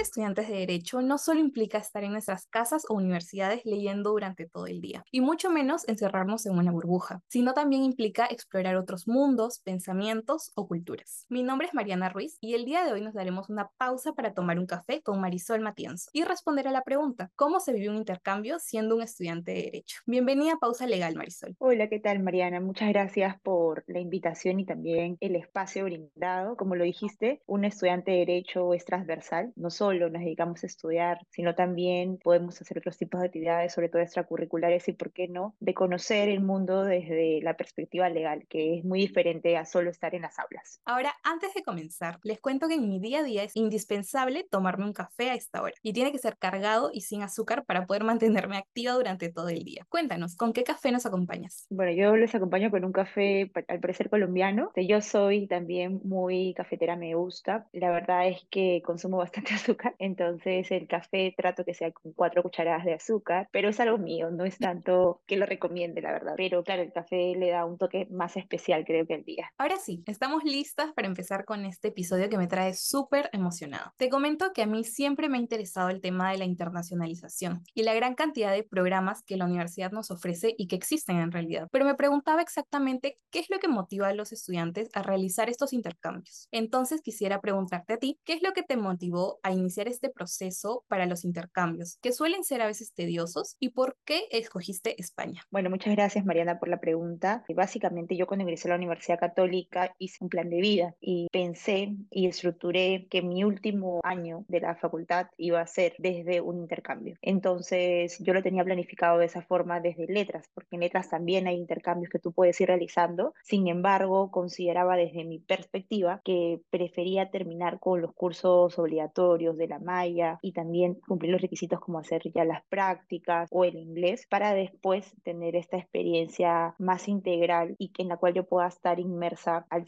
estudiantes de Derecho no solo implica estar en nuestras casas o universidades leyendo durante todo el día, y mucho menos encerrarnos en una burbuja, sino también implica explorar otros mundos, pensamientos o culturas. Mi nombre es Mariana Ruiz y el día de hoy nos daremos una pausa para tomar un café con Marisol Matienzo y responder a la pregunta, ¿cómo se vive un intercambio siendo un estudiante de Derecho? Bienvenida a Pausa Legal, Marisol. Hola, ¿qué tal, Mariana? Muchas gracias por la invitación y también el espacio brindado. Como lo dijiste, un estudiante de Derecho es transversal. No solo nos dedicamos a estudiar, sino también podemos hacer otros tipos de actividades, sobre todo extracurriculares y, ¿por qué no?, de conocer el mundo desde la perspectiva legal, que es muy diferente a solo estar en las aulas. Ahora, antes de comenzar, les cuento que en mi día a día es indispensable tomarme un café a esta hora y tiene que ser cargado y sin azúcar para poder mantenerme activa durante todo el día. Cuéntanos, ¿con qué café nos acompañas? Bueno, yo les acompaño con un café, al parecer colombiano. Yo soy también muy cafetera, me gusta. La verdad es que consumo bastante azúcar, entonces el café trato que sea con 4 cucharadas de azúcar, pero es algo mío, no es tanto que lo recomiende, la verdad. Pero claro, el café le da un toque más especial, creo que al día. Ahora sí, estamos listas para empezar con este episodio que me trae súper emocionado. Te comento que a mí siempre me ha interesado el tema de la internacionalización y la gran cantidad de programas que la universidad nos ofrece y que existen en realidad. Pero me preguntaba exactamente qué es lo que motiva a los estudiantes a realizar estos intercambios. Entonces quisiera preguntarte a ti, ¿qué es lo que te motivó a iniciar este proceso para los intercambios, que suelen ser a veces tediosos, y por qué escogiste España? Bueno, muchas gracias, Mariana, por la pregunta. Básicamente, yo cuando ingresé a la Universidad Católica hice un plan de vida y pensé y estructuré que mi último año de la facultad iba a ser desde un intercambio. Entonces, yo lo tenía planificado de esa forma desde letras, porque en letras también hay intercambios que tú puedes ir realizando. Sin embargo, consideraba desde mi perspectiva que prefería terminar con los cursos obligatorios de la malla y también cumplir los requisitos como hacer ya las prácticas o el inglés para después tener esta experiencia más integral y que en la cual yo pueda estar inmersa al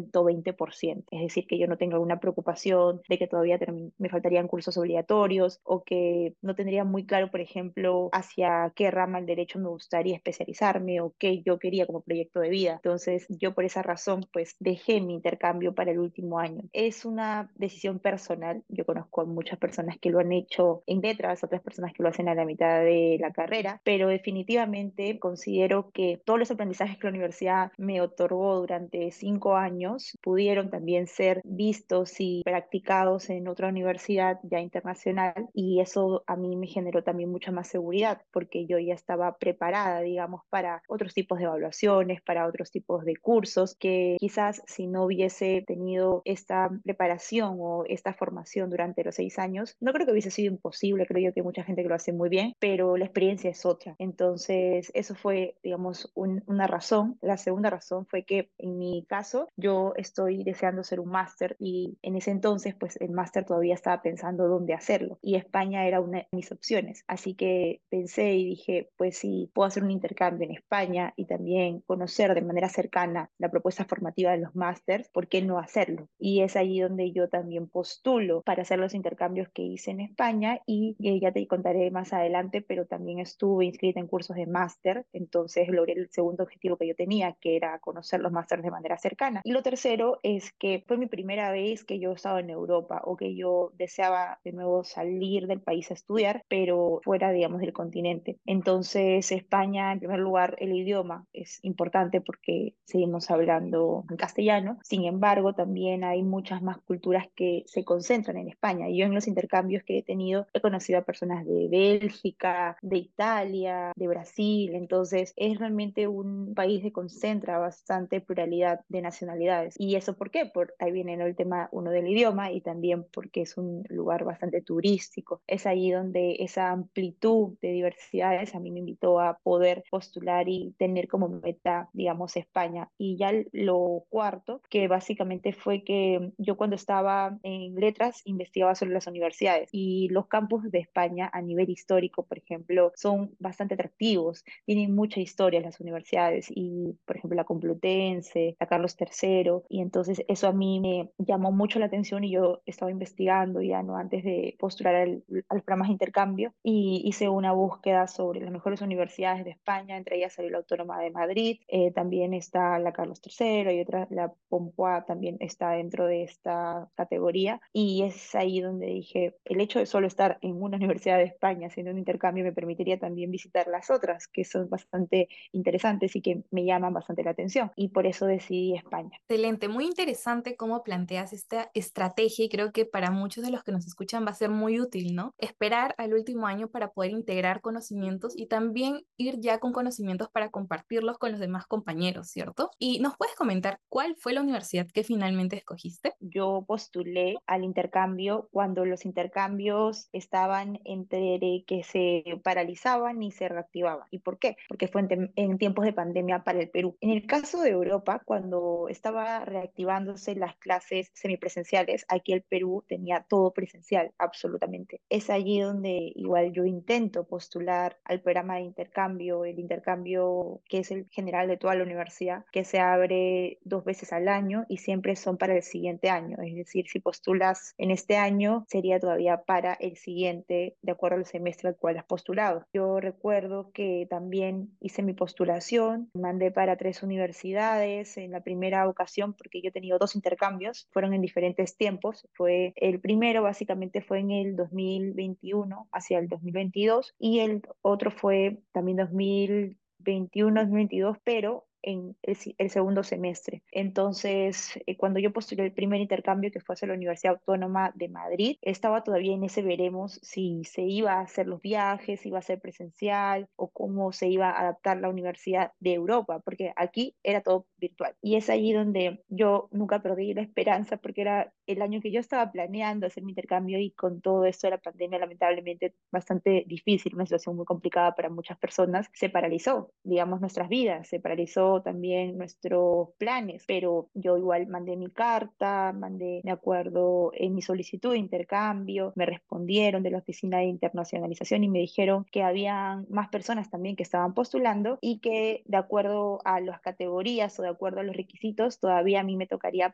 120%. Es decir, que yo no tenga alguna preocupación de que todavía me faltarían cursos obligatorios o que no tendría muy claro, por ejemplo, hacia qué rama del derecho me gustaría especializarme o qué yo quería como proyecto de vida. Entonces, yo por esa razón, pues dejé mi intercambio para el último año. Es una decisión personal. Yo conozco a muchas personas que lo han hecho en letras, otras personas que lo hacen a la mitad de la carrera, pero definitivamente considero que todos los aprendizajes que la universidad me otorgó durante 5 años pudieron también ser vistos y practicados en otra universidad ya internacional, y eso a mí me generó también mucha más seguridad porque yo ya estaba preparada, digamos, para otros tipos de evaluaciones, para otros tipos de cursos que quizás si no hubiese tenido esta preparación o esta formación durante los 6 años, no creo que hubiese sido imposible. Creo yo que hay mucha gente que lo hace muy bien, pero la experiencia es otra. Entonces, eso fue, digamos, una razón. La segunda razón fue que en mi caso yo estoy deseando hacer un máster y en ese entonces, pues el máster todavía estaba pensando dónde hacerlo y España era una de mis opciones. Así que pensé y dije, pues si puedo hacer un intercambio en España y también conocer de manera cercana la propuesta formativa de los másters, ¿por qué no hacerlo? Y es allí donde yo también postulo para hacer los intercambios que hice en España y ya te contaré más adelante, pero también estuve inscrita en cursos de máster, entonces logré el segundo objetivo que yo tenía, que era conocer los másters de manera cercana. Y lo tercero es que fue mi primera vez que yo estaba en Europa o que yo deseaba de nuevo salir del país a estudiar, pero fuera, digamos, del continente. Entonces, España, en primer lugar, el idioma es importante porque seguimos hablando en castellano. Sin embargo, también hay muchas más culturas que se concentran en España. Y yo en los intercambios que he tenido he conocido a personas de Bélgica, de Italia, de Brasil. Entonces, es realmente un país que concentra bastante pluralidad de nacionalidades. ¿Y eso por qué? Por ahí viene, ¿no?, el tema uno del idioma y también porque es un lugar bastante turístico. Es ahí donde esa amplitud de diversidades a mí me invitó a poder postular y tener como meta, digamos, España. Y ya lo cuarto, que básicamente fue que yo cuando estaba en letras investigaba sobre las universidades y los campus de España a nivel histórico, por ejemplo, son bastante atractivos, tienen mucha historia las universidades y, por ejemplo, la Complutense, la Carlos III, y entonces eso a mí me llamó mucho la atención y yo estaba investigando ya, ¿no?, antes de postular al programa de intercambio y hice una búsqueda sobre las mejores universidades de España. Entre ellas salió la Autónoma de Madrid, también está la Carlos III y otra, la Pompoa, también está dentro de esta categoría, y es ahí donde dije, el hecho de solo estar en una universidad de España haciendo un intercambio me permitiría también visitar las otras, que son bastante interesantes y que me llaman bastante la atención. Y por eso decidí España. Excelente, muy interesante cómo planteas esta estrategia y creo que para muchos de los que nos escuchan va a ser muy útil, ¿no? Esperar al último año para poder integrar conocimientos y también ir ya con conocimientos para compartirlos con los demás compañeros, ¿cierto? Y nos puedes comentar cuál fue la universidad que finalmente escogiste. Yo postulé al intercambio cuando los intercambios estaban entre que se paralizaban y se reactivaban. ¿Y por qué? Porque fue en tiempos de pandemia para el Perú. En el caso de Europa, cuando estaba reactivándose las clases semipresenciales, aquí el Perú tenía todo presencial, absolutamente. Es allí donde igual yo intento postular al programa de intercambio, el intercambio que es el general de toda la universidad, que se abre 2 veces al año y siempre son para el siguiente año. Es decir, si postulas en este año, sería todavía para el siguiente, de acuerdo al semestre al cual has postulado. Yo recuerdo que también hice mi postulación, mandé para 3 universidades en la primera ocasión, porque yo he tenido 2 intercambios, fueron en diferentes tiempos. Fue el primero, básicamente fue en el 2021 hacia el 2022 y el otro fue también 2021-2022, pero en el segundo semestre. Entonces, cuando yo postulé el primer intercambio, que fue hacia la Universidad Autónoma de Madrid, estaba todavía en ese veremos si se iba a hacer los viajes, si iba a ser presencial o cómo se iba a adaptar la universidad de Europa, porque aquí era todo virtual. Y es allí donde yo nunca perdí la esperanza, porque era el año que yo estaba planeando hacer mi intercambio y con todo esto de la pandemia, lamentablemente bastante difícil, una situación muy complicada para muchas personas, se paralizó, digamos, nuestras vidas, se paralizó también nuestros planes, pero yo igual mandé mi carta, mandé, me acuerdo, en mi solicitud de intercambio, me respondieron de la Oficina de Internacionalización y me dijeron que habían más personas también que estaban postulando y que de acuerdo a las categorías o de acuerdo a los requisitos, todavía a mí me tocaría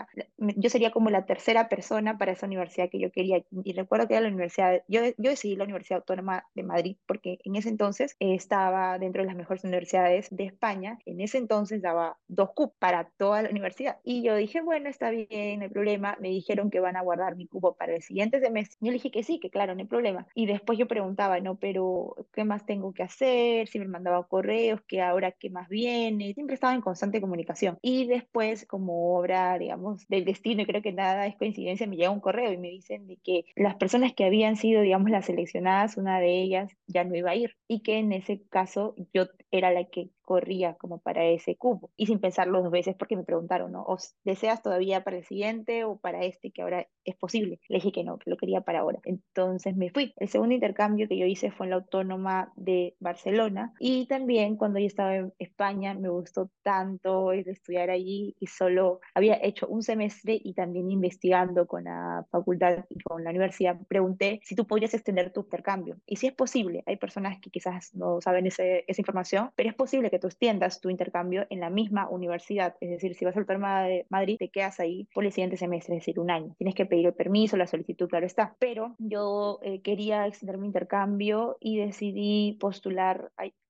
yo sería como la tercera persona para esa universidad que yo quería. Y recuerdo que era la universidad, yo decidí la Universidad Autónoma de Madrid porque en ese entonces estaba dentro de las mejores universidades de España. En ese entonces daba 2 cupos para toda la universidad. Y yo dije, bueno, está bien, no hay problema. Me dijeron que van a guardar mi cupo para el siguiente semestre. Yo le dije que sí, que claro, no hay problema. Y después yo preguntaba, no, pero ¿qué más tengo que hacer? Si me mandaba correos, que ahora qué más viene. Siempre estaba en constante comunicación. Y después, como obra, digamos, del destino, y creo que nada es coincidencia, me llega un correo y me dicen de que las personas que habían sido, digamos, las seleccionadas, una de ellas ya no iba a ir y que en ese caso yo era la que corría como para ese cupo y sin pensarlo 2 veces porque me preguntaron, ¿no? ¿O deseas todavía para el siguiente o para este que ahora es posible? Le dije que no, que lo quería para ahora. Entonces me fui. El segundo intercambio que yo hice fue en la Autónoma de Barcelona y también cuando yo estaba en España me gustó tanto el estudiar allí y solo había hecho un semestre y también investigando con la facultad y con la universidad pregunté si tú podrías extender tu intercambio y si es posible. Hay personas que quizás no saben esa información, pero es posible que tú extiendas tu intercambio en la misma universidad. Es decir, si vas al Autónoma de Madrid, te quedas ahí por el siguiente semestre, es decir, un año. Tienes que pedir el permiso, la solicitud, claro está. Pero yo quería extender mi intercambio y decidí postular.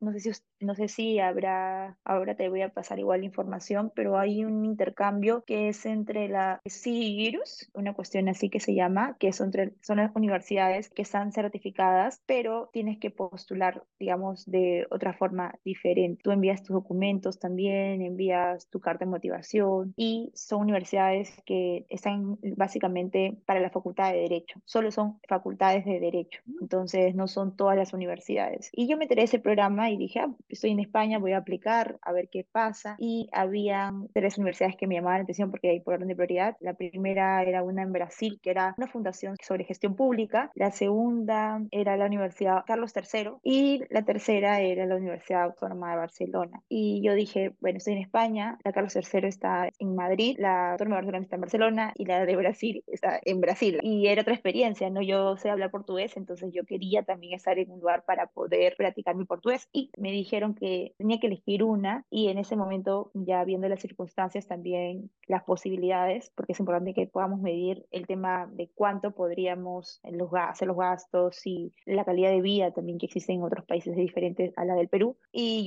No sé si habrá, ahora te voy a pasar igual la información, pero hay un intercambio que es entre la CIRUS, una cuestión así que se llama, que son las universidades que están certificadas, pero tienes que postular, digamos, de otra forma diferente. Tú envías tus documentos también, envías tu carta de motivación y son universidades que están básicamente para la facultad de Derecho. Solo son facultades de Derecho, entonces no son todas las universidades. Y yo me enteré de ese programa y dije, estoy en España, voy a aplicar a ver qué pasa. Y había 3 universidades que me llamaban la atención porque hay por orden de prioridad. La primera era una en Brasil, que era una fundación sobre gestión pública. La segunda era la Universidad Carlos III y la tercera era la Universidad Autónoma de Barcelona. Y yo dije, bueno, estoy en España, la Carlos III está en Madrid, la Autónoma de Barcelona está en Barcelona y la de Brasil está en Brasil. Y era otra experiencia, ¿no? Yo sé hablar portugués, entonces yo quería también estar en un lugar para poder practicar mi portugués y me dijeron que tenía que elegir una y en ese momento ya viendo las circunstancias también las posibilidades, porque es importante que podamos medir el tema de cuánto podríamos hacer los gastos y la calidad de vida también que existe en otros países diferentes a la del Perú. Y yo decidí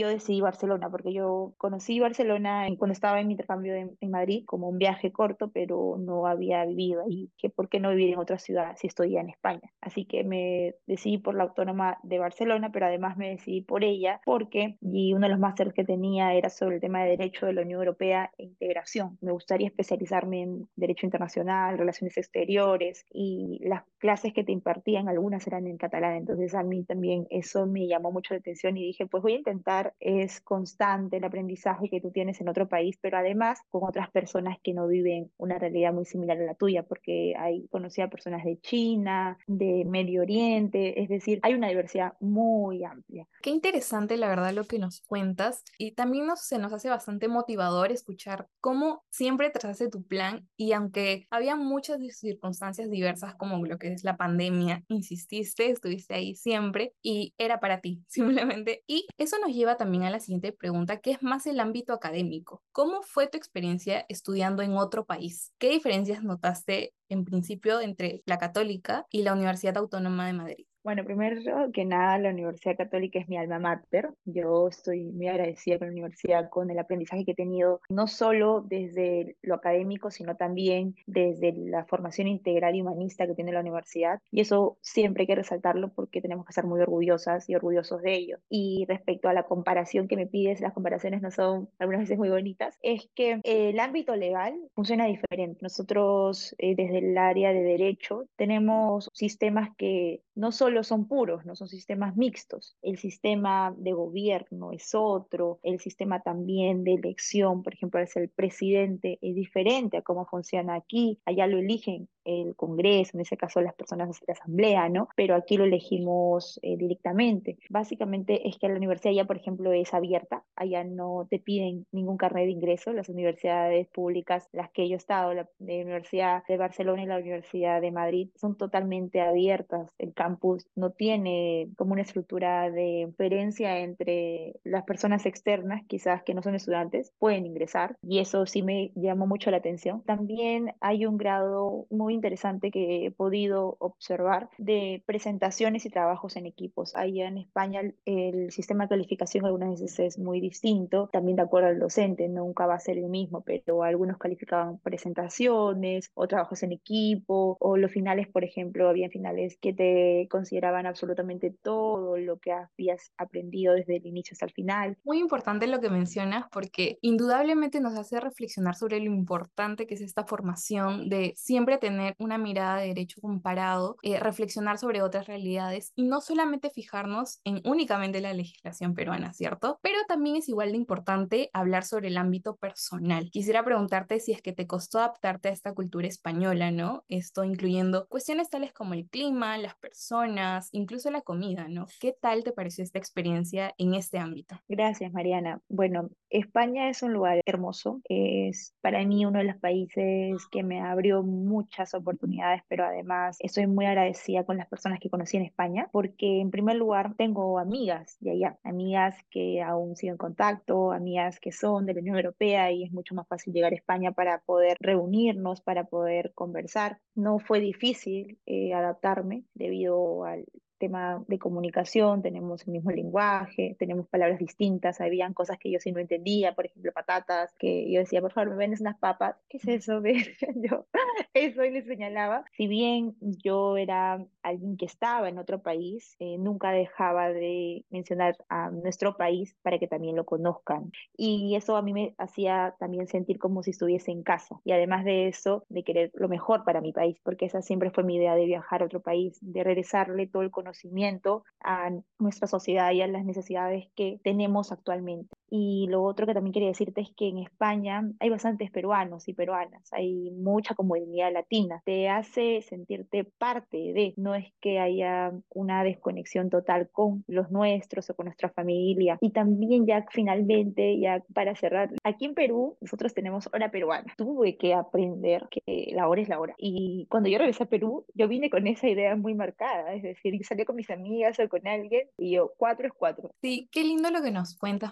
Barcelona, porque yo conocí Barcelona cuando estaba en mi intercambio en Madrid, como un viaje corto, pero no había vivido ahí. Que ¿por qué no vivir en otra ciudad si estoy ya en España? Así que me decidí por la Autónoma de Barcelona, pero además me decidí por ella porque y uno de los másteres que tenía era sobre el tema de Derecho de la Unión Europea e integración. Me gustaría especializarme en Derecho Internacional, Relaciones Exteriores, y las clases que te impartían, algunas eran en catalán, entonces a mí también eso me llamó mucho la atención y dije, pues voy a intentar, es constante el aprendizaje que tú tienes en otro país, pero además con otras personas que no viven una realidad muy similar a la tuya, porque ahí conocí a personas de China, de Medio Oriente, es decir, hay una diversidad muy amplia. Qué interesante, la verdad, lo que nos cuentas y también se nos hace bastante motivador escuchar cómo siempre trazaste tu plan y aunque había muchas circunstancias diversas como lo que es la pandemia, insististe, estuviste ahí siempre y era para ti, simplemente. Y eso nos lleva también a la siguiente pregunta, que es más el ámbito académico. ¿Cómo fue tu experiencia estudiando en otro país? ¿Qué diferencias notaste en principio entre la Católica y la Universidad Autónoma de Madrid? Bueno, primero que nada, la Universidad Católica es mi alma mater. Yo estoy muy agradecida con la universidad, con el aprendizaje que he tenido, no solo desde lo académico, sino también desde la formación integral y humanista que tiene la universidad. Y eso siempre hay que resaltarlo porque tenemos que estar muy orgullosas y orgullosos de ello. Y respecto a la comparación que me pides, las comparaciones no son algunas veces muy bonitas, es que el ámbito legal funciona diferente. Nosotros, desde el área de derecho, tenemos sistemas que no solo son puros, no son sistemas mixtos. El sistema de gobierno es otro, el sistema también de elección, por ejemplo, es el presidente, es diferente a cómo funciona aquí. Allá lo eligen el Congreso, en ese caso las personas de la Asamblea, ¿no? Pero aquí lo elegimos directamente. Básicamente es que la universidad ya, por ejemplo, es abierta, allá no te piden ningún carnet de ingreso. Las universidades públicas, las que yo he estado, la Universidad de Barcelona y la Universidad de Madrid, son totalmente abiertas. El campus no tiene como una estructura de diferencia entre las personas externas, quizás que no son estudiantes, pueden ingresar, y eso sí me llamó mucho la atención. También hay un grado muy interesante que he podido observar de presentaciones y trabajos en equipos. Allá en España el sistema de calificación algunas veces es muy distinto, también de acuerdo al docente, nunca va a ser el mismo, pero algunos calificaban presentaciones o trabajos en equipo, o los finales, por ejemplo, había finales que te consideraban absolutamente todo lo que habías aprendido desde el inicio hasta el final. Muy importante lo que mencionas porque indudablemente nos hace reflexionar sobre lo importante que es esta formación de siempre tener una mirada de derecho comparado, reflexionar sobre otras realidades y no solamente fijarnos en únicamente la legislación peruana, ¿cierto? Pero también es igual de importante hablar sobre el ámbito personal. Quisiera preguntarte si es que te costó adaptarte a esta cultura española, ¿no? Esto incluyendo cuestiones tales como el clima, las personas, incluso la comida, ¿no? ¿Qué tal te pareció esta experiencia en este ámbito? Gracias, Mariana. Bueno, España es un lugar hermoso. Es para mí uno de los países que me abrió muchas oportunidades, pero además estoy muy agradecida con las personas que conocí en España, porque en primer lugar tengo amigas de allá, amigas que aún sigo en contacto, amigas que son de la Unión Europea, y es mucho más fácil llegar a España para poder reunirnos, para poder conversar. No fue difícil adaptarme debido al tema de comunicación, tenemos el mismo lenguaje, tenemos palabras distintas, habían cosas que yo sí no entendía, por ejemplo, patatas, que yo decía, por favor, ¿me vendes unas papas? ¿Qué es eso? Yo eso y le señalaba. Si bien yo era alguien que estaba en otro país, nunca dejaba de mencionar a nuestro país para que también lo conozcan. Y eso a mí me hacía también sentir como si estuviese en casa. Y además de eso, de querer lo mejor para mi país, porque esa siempre fue mi idea de viajar a otro país, de regresarle todo el conocimiento a nuestra sociedad y a las necesidades que tenemos actualmente. Y lo otro que también quería decirte es que en España hay bastantes peruanos y peruanas, hay mucha comunidad latina, te hace sentirte parte de, no es que haya una desconexión total con los nuestros o con nuestra familia. Y también ya finalmente, ya para cerrar, aquí en Perú nosotros tenemos hora peruana. Tuve que aprender que la hora es la hora. Y cuando yo regresé a Perú, yo vine con esa idea muy marcada, es decir, salí con mis amigas o con alguien y yo, cuatro es cuatro. Sí, qué lindo lo que nos cuentas, Marisol,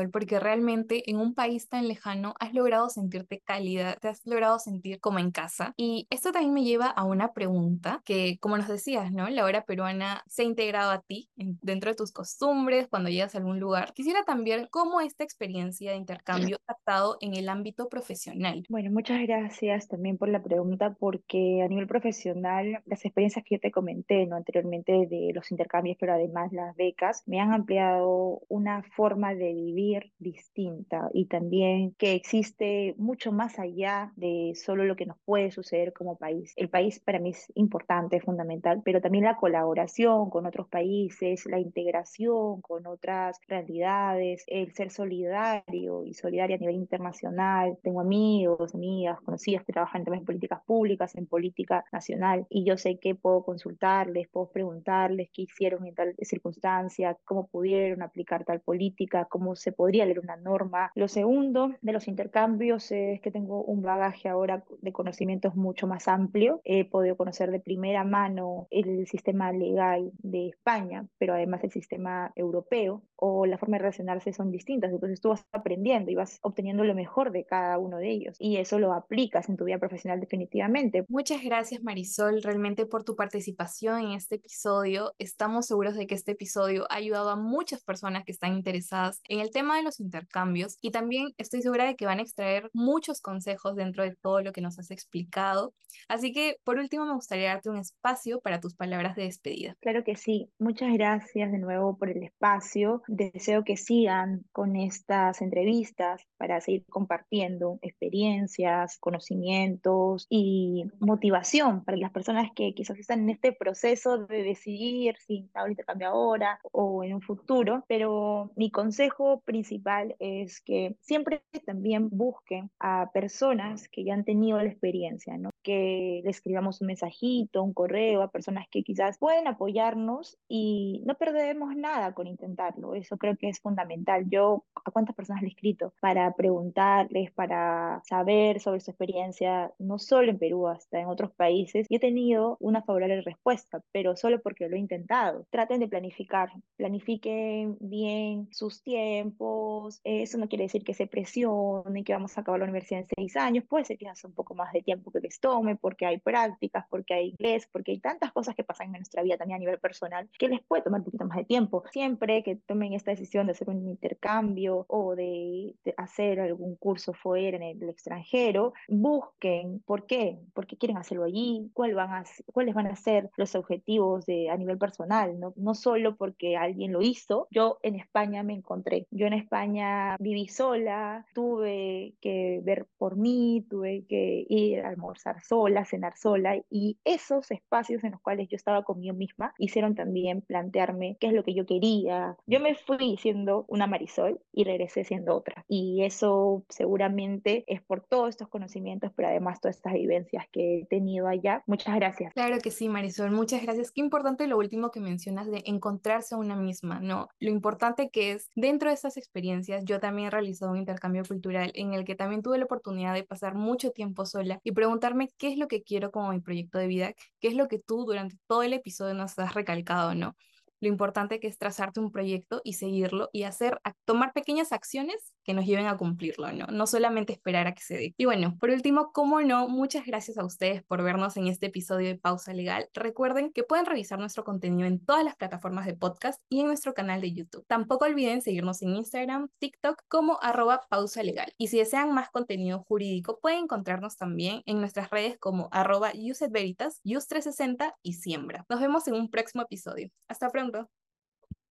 Marisol, porque realmente en un país tan lejano has logrado sentirte cálida, te has logrado sentir como en casa. Y esto también me lleva a una pregunta que, como nos decías, ¿no? La hora peruana se ha integrado a ti dentro de tus costumbres, cuando llegas a algún lugar. Quisiera también cómo esta experiencia de intercambio ha estado en el ámbito profesional. Bueno, muchas gracias también por la pregunta, porque a nivel profesional, las experiencias que yo te comenté, ¿no? Anteriormente de los intercambios, pero además las becas, me han ampliado una forma de vivir distinta y también que existe mucho más allá de solo lo que nos puede suceder como país. El país para mí es importante, es fundamental, pero también la colaboración con otros países, la integración con otras realidades, el ser solidario y solidaria a nivel internacional. Tengo amigos, amigas, conocidas que trabajan también en políticas públicas, en política nacional, y yo sé que puedo consultarles, puedo preguntarles qué hicieron en tal circunstancia, cómo pudieron aplicar tal política, cómo se podría leer una norma. Lo segundo de los intercambios es que tengo un bagaje ahora de conocimientos mucho más amplio. He podido conocer de primera mano el sistema legal de España, pero además el sistema europeo, o la forma de relacionarse son distintas. Entonces tú vas aprendiendo y vas obteniendo lo mejor de cada uno de ellos, y eso lo aplicas en tu vida profesional definitivamente. Muchas gracias, Marisol, realmente por tu participación en este episodio. Estamos seguros de que este episodio ha ayudado a muchas personas que están interesadas en el tema de los intercambios, y también estoy segura de que van a extraer muchos consejos dentro de todo lo que nos has explicado. Así que, por último, me gustaría darte un espacio para tus palabras de despedida. Claro que sí. Muchas gracias de nuevo por el espacio. Deseo que sigan con estas entrevistas para seguir compartiendo experiencias, conocimientos y motivación para las personas que quizás están en este proceso de decidir si hago el intercambio ahora o en un futuro. Pero mi consejo principal es que siempre también busquen a personas que ya han tenido la experiencia, ¿no? Que le escribamos un mensajito, un correo a personas que quizás pueden apoyarnos, y no perdemos nada con intentarlo. Eso creo que es fundamental. Yo a cuántas personas le he escrito para preguntarles, para saber sobre su experiencia, no solo en Perú, hasta en otros países, y he tenido una favorable respuesta, pero solo porque lo he intentado. Traten de planificar, planifiquen bien sus tiempos. Eso no quiere decir que se presionen, que vamos a acabar la universidad en 6 años. Puede ser quizás un poco más de tiempo que les tome, porque hay prácticas, porque hay inglés, porque hay tantas cosas que pasan en nuestra vida también a nivel personal, que les puede tomar un poquito más de tiempo. Siempre que tomen esta decisión de hacer un intercambio o de hacer algún curso fuera en el extranjero, busquen por qué quieren hacerlo allí, cuáles van a ser los objetivos a nivel personal, ¿no? No solo porque alguien lo hizo. Yo en España me encontré, yo en España viví sola, tuve que ver por mí, tuve que ir a almorzar sola, cenar sola, y esos espacios en los cuales yo estaba conmigo misma hicieron también plantearme qué es lo que yo quería. Yo me fui siendo una Marisol y regresé siendo otra, y eso seguramente es por todos estos conocimientos, pero además todas estas vivencias que he tenido allá. Muchas gracias. Claro que sí, Marisol, muchas gracias. Qué importante lo último que mencionas de encontrarse a una misma, ¿no? Lo importante que es, dentro de estas experiencias, yo también he realizado un intercambio cultural en el que también tuve la oportunidad de pasar mucho tiempo sola y preguntarme qué es lo que quiero como mi proyecto de vida, qué es lo que tú durante todo el episodio nos has recalcado, ¿no? Lo importante que es trazarte un proyecto y seguirlo y tomar pequeñas acciones que nos lleven a cumplirlo, ¿no? No solamente esperar a que se dé. Y bueno, por último, cómo no, muchas gracias a ustedes por vernos en este episodio de Pausa Legal. Recuerden que pueden revisar nuestro contenido en todas las plataformas de podcast y en nuestro canal de YouTube. Tampoco olviden seguirnos en Instagram, TikTok como @pausa legal. Y si desean más contenido jurídico, pueden encontrarnos también en nuestras redes como @usetveritas, Use360 y Siembra. Nos vemos en un próximo episodio. Hasta pronto.